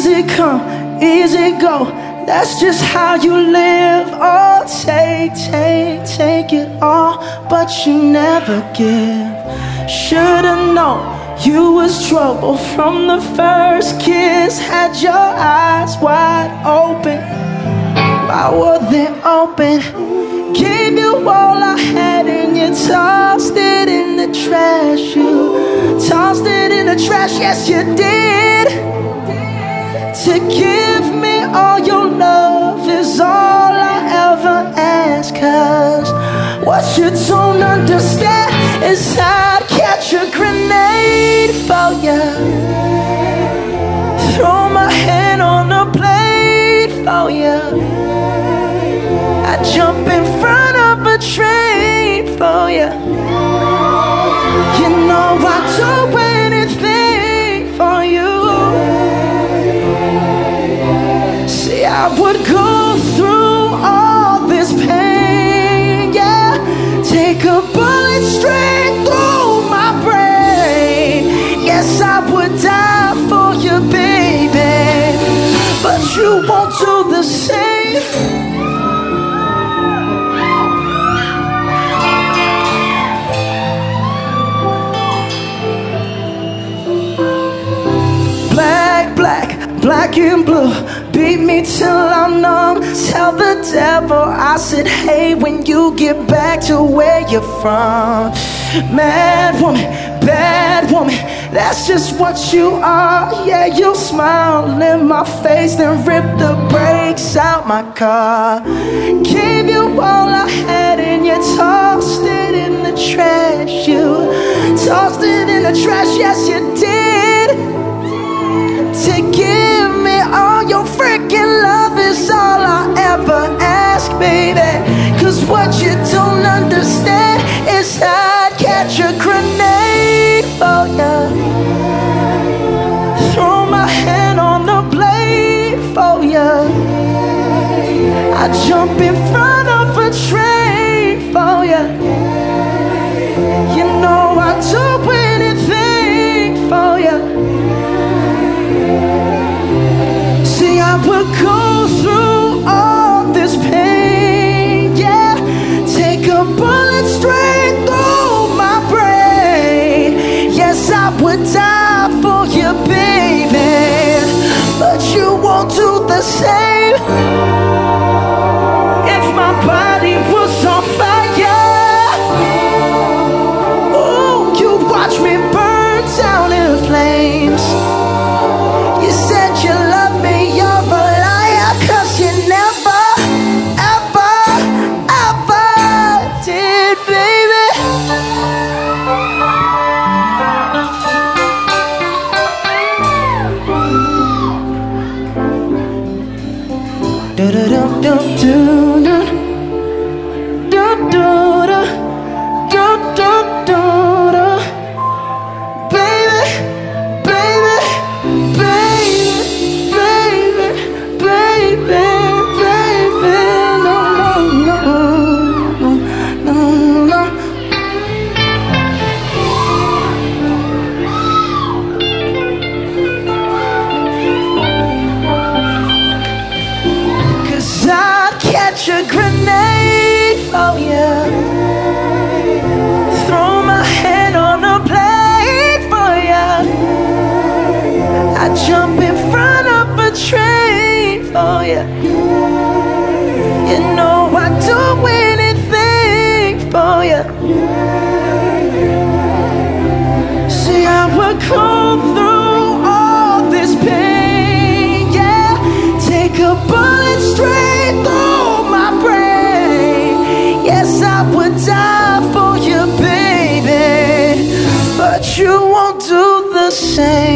Easy come, easy go, that's just how you live. Oh, take it all, but you never give. Should've known you was trouble from the first kiss. Had your eyes wide open, why were they open? Gave you all I had and you tossed it in the trash. You tossed it in the trash, yes you did. To give me all your love is all I ever ask. Cause what you don't understand is I'd catch a grenade for you, throw my hand on the blade for you, I'd jump in front of a train for you. You know I'd do anything for you. See, I would go through all this pain, yeah. Take a bullet straight through my brain. Yes, I would die for you, baby, but you won't do the same. Black and blue, beat me till I'm numb. Tell the devil I said hey when you get back to where you're from. Mad woman, bad woman, that's just what you are. Yeah, you smile in my face, then rip the brakes out my car. Gave you all I had and you tossed it in the trash. You tossed it in the trash, yes you did. To give me all your freaking love is all I ever ask, baby. Cause what you don't understand is I'd catch a grenade for you, throw my hand on the blade for you, I'd jump in front of a train for you. You know I'd do anything for you. See, I would go through all this pain, yeah. Take a bullet straight through my brain. Yes, I would die for you, baby, but you won't do the same. If my body was on fire, oh, you'd watch me burn down in flames. You said you love me, you're a liar, cause you never, ever, ever did, baby. Do-do-do-do-do-do, do-do-do, do-do-do-do. Baby, baby, baby, baby, baby, baby, no, no, no, no, no. Cause I'd catch a grenade for you, throw my hand on a blade for you, I'd jump in front of a train for you. You know I'd do anything for you. See, I would go through all this pain, yeah. Take a bullet straight through my brain. Yes, I would die for you, baby, but you won't do the same.